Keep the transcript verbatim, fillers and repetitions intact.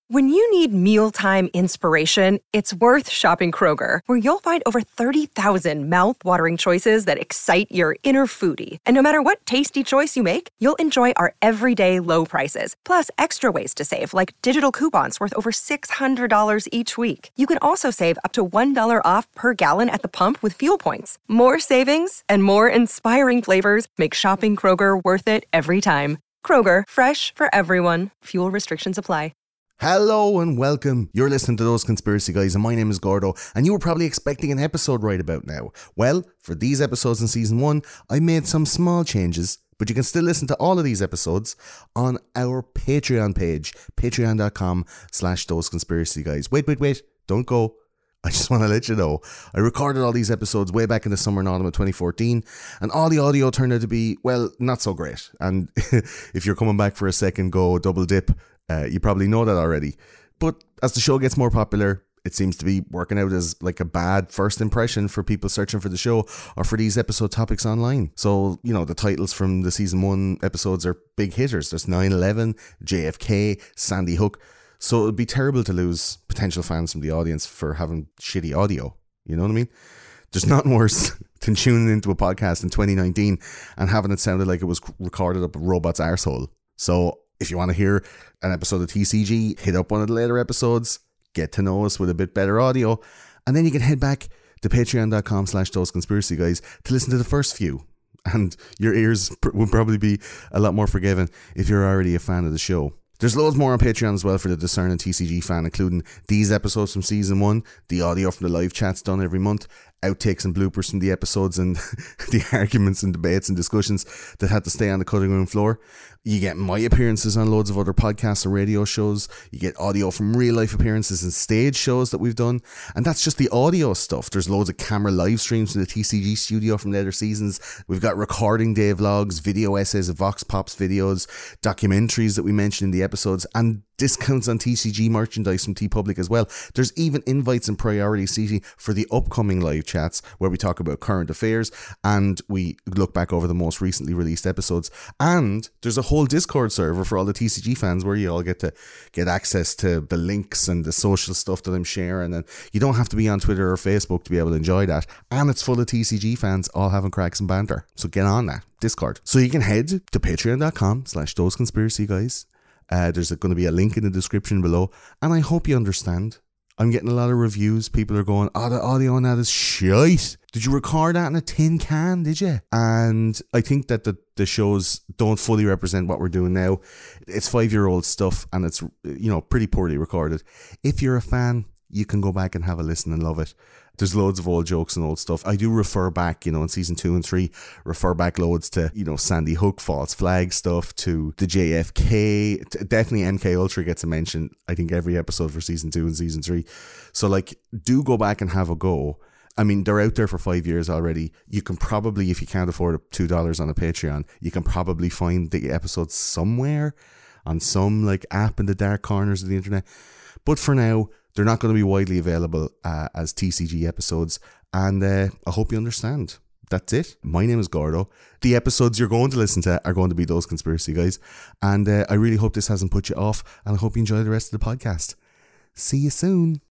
When you need mealtime inspiration, it's worth shopping Kroger, where you'll find over thirty thousand mouth-watering choices that excite your inner foodie. And no matter what tasty choice you make, you'll enjoy our everyday low prices, plus extra ways to save, like digital coupons worth over six hundred dollars each week. You can also save up to one dollar off per gallon at the pump with fuel points. More savings and more inspiring flavors make shopping Kroger worth it every time. Kroger, fresh for everyone. Fuel restrictions apply. Hello and welcome. You're listening to Those Conspiracy Guys and my name is Gordo, and you were probably expecting an episode right about now. Well, for these episodes in season one, I made some small changes, but you can still listen to all of these episodes on our Patreon page, patreon.com slash Those Conspiracy Guys. Wait, wait, wait, don't go. I just want to let you know, I recorded all these episodes way back in the summer and autumn of twenty fourteen, and all the audio turned out to be, well, not so great. And if you're coming back for a second go double dip, uh, you probably know that already. But as the show gets more popular, it seems to be working out as like a bad first impression for people searching for the show or for these episode topics online. So, you know, the titles from the season one episodes are big hitters. There's nine eleven, J F K, Sandy Hook. So it would be terrible to lose potential fans from the audience for having shitty audio. You know what I mean? There's nothing worse than tuning into a podcast in twenty nineteen and having it sounded like it was recorded up a robot's arsehole. So if you want to hear an episode of T C G, hit up one of the later episodes, get to know us with a bit better audio, and then you can head back to patreon.com slash those conspiracy guys to listen to the first few. And your ears pr- will probably be a lot more forgiving if you're already a fan of the show. There's loads more on Patreon as well for the discerning T C G fan, including these episodes from season one, the audio from the live chats done every month, outtakes and bloopers from the episodes, and the arguments and debates and discussions that had to stay on the cutting room floor. You get my appearances on loads of other podcasts and radio shows. You get audio from real life appearances and stage shows that we've done. And that's just the audio stuff. There's loads of camera live streams from the T C G studio from later seasons. We've got recording day vlogs, video essays of Vox Pops videos, documentaries that we mentioned in the episodes, and discounts on T C G merchandise from TeePublic as well. There's even invites and priority seating for the upcoming live chats where we talk about current affairs and we look back over the most recently released episodes. And there's a whole Discord server for all the T C G fans where you all get to get access to the links and the social stuff that I'm sharing, and you don't have to be on Twitter or Facebook to be able to enjoy that. And it's full of T C G fans all having cracks and banter. So get on that Discord. So you can head to patreon.com slash those conspiracy guys. Uh, there's going to be a link in the description below, and I hope you understand. I'm getting a lot of reviews. People are going, oh, the audio on that is shite. Did you record that in a tin can, did you? And I think that the, the shows don't fully represent what we're doing now. It's five-year-old stuff, and it's, you know, pretty poorly recorded. If you're a fan, you can go back and have a listen and love it. There's loads of old jokes and old stuff. I do refer back, you know, in season two and three, refer back loads to, you know, Sandy Hook, false flag stuff, to the J F K. Definitely M K Ultra gets a mention, I think, every episode for season two and season three. So, like, do go back and have a go. I mean, they're out there for five years already. You can probably, if you can't afford two dollars on a Patreon, you can probably find the episodes somewhere on some, like, app in the dark corners of the internet. But for now, they're not going to be widely available uh, as T C G episodes, and uh, I hope you understand. That's it. My name is Gordo. The episodes you're going to listen to are going to be Those Conspiracy Guys, and uh, I really hope this hasn't put you off, and I hope you enjoy the rest of the podcast. See you soon.